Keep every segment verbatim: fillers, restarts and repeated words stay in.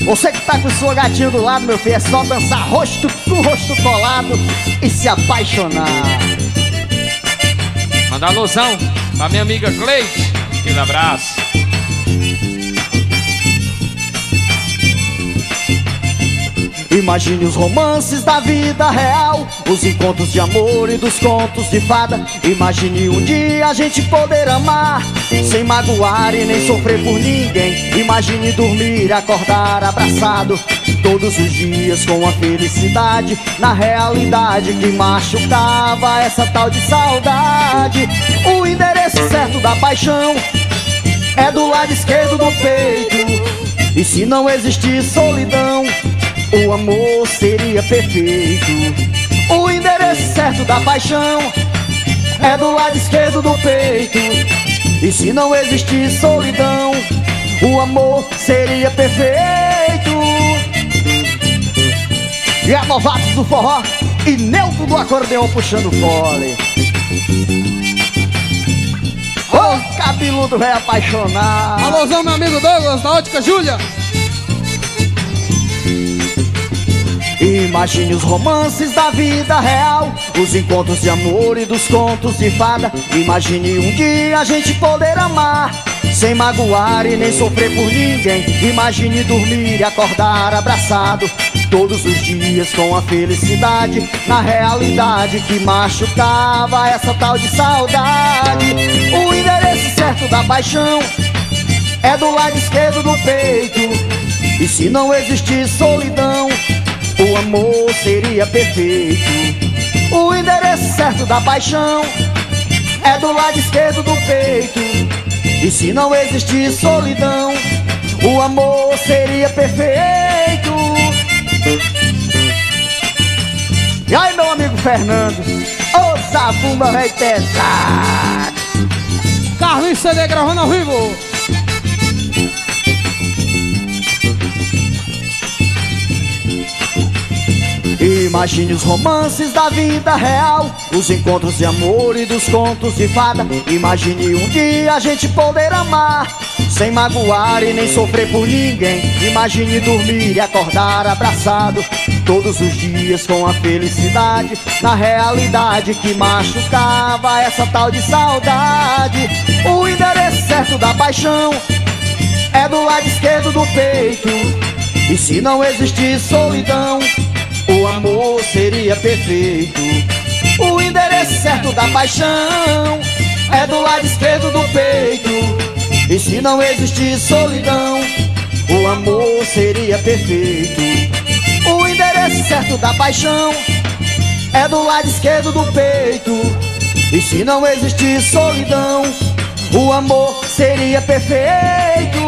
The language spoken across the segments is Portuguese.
Você que tá com sua gatinha do lado, meu filho, é só dançar rosto com rosto colado e se apaixonar. Manda alusão pra minha amiga Cleide. Aquele abraço. Imagine os romances da vida real, os encontros de amor e dos contos de fada. Imagine um dia a gente poder amar, sem magoar e nem sofrer por ninguém. Imagine dormir e acordar abraçado, todos os dias com a felicidade. Na realidade que machucava essa tal de saudade. O endereço certo da paixão é do lado esquerdo do peito. E se não existir solidão, o amor seria perfeito. O endereço certo da paixão é do lado esquerdo do peito. E se não existir solidão, o amor seria perfeito. E a Novatos do forró e Neuto do acordeão puxando fole. Ô, cabeludo velho apaixonado. Alôzão, meu amigo Douglas, da Ótica Júlia. Imagine os romances da vida real, os encontros de amor e dos contos de fada. Imagine um dia a gente poder amar, sem magoar e nem sofrer por ninguém. Imagine dormir e acordar abraçado, todos os dias com a felicidade. Na realidade que machucava essa tal de saudade. O endereço certo da paixão é do lado esquerdo do peito. E se não existir solidão, o amor seria perfeito. O endereço certo da paixão é do lado esquerdo do peito. E se não existir solidão, o amor seria perfeito. E aí, meu amigo Fernando, ô zabumba velho pesado. Carlinhos C D gravando ao vivo. Imagine os romances da vida real, os encontros de amor e dos contos de fada. Imagine um dia a gente poder amar, sem magoar e nem sofrer por ninguém. Imagine dormir e acordar abraçado, todos os dias com a felicidade. Na realidade que machucava essa tal de saudade. O endereço certo da paixão é do lado esquerdo do peito. E se não existir solidão, o amor seria perfeito. O endereço certo da paixão é do lado esquerdo do peito. E se não existir solidão, o amor seria perfeito. O endereço certo da paixão é do lado esquerdo do peito. E se não existir solidão, o amor seria perfeito.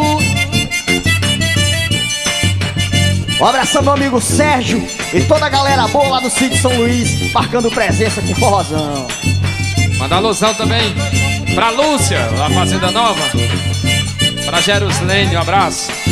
Um abração, meu amigo Sérgio e toda a galera boa lá do sítio São Luís, marcando presença com forrozão. Manda alusão também pra Lúcia, da Fazenda Nova. Pra Jeruslene, um abraço.